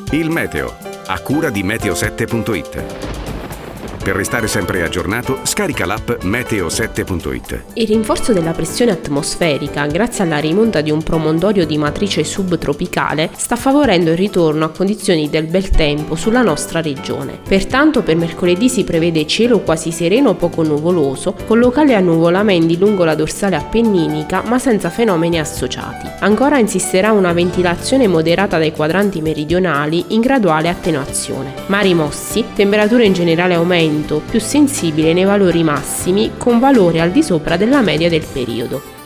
Il meteo, a cura di meteo7.it. Per restare sempre aggiornato, scarica l'app meteo7.it. Il rinforzo della pressione atmosferica, grazie alla rimonta di un promontorio di matrice subtropicale, sta favorendo il ritorno a condizioni del bel tempo sulla nostra regione. Pertanto per mercoledì si prevede cielo quasi sereno o poco nuvoloso, con locali annuvolamenti lungo la dorsale appenninica, ma senza fenomeni associati. Ancora insisterà una ventilazione moderata dai quadranti meridionali in graduale attenuazione. Mari mossi, temperature in generale aumento, più sensibile nei valori massimi, con valori al di sopra della media del periodo.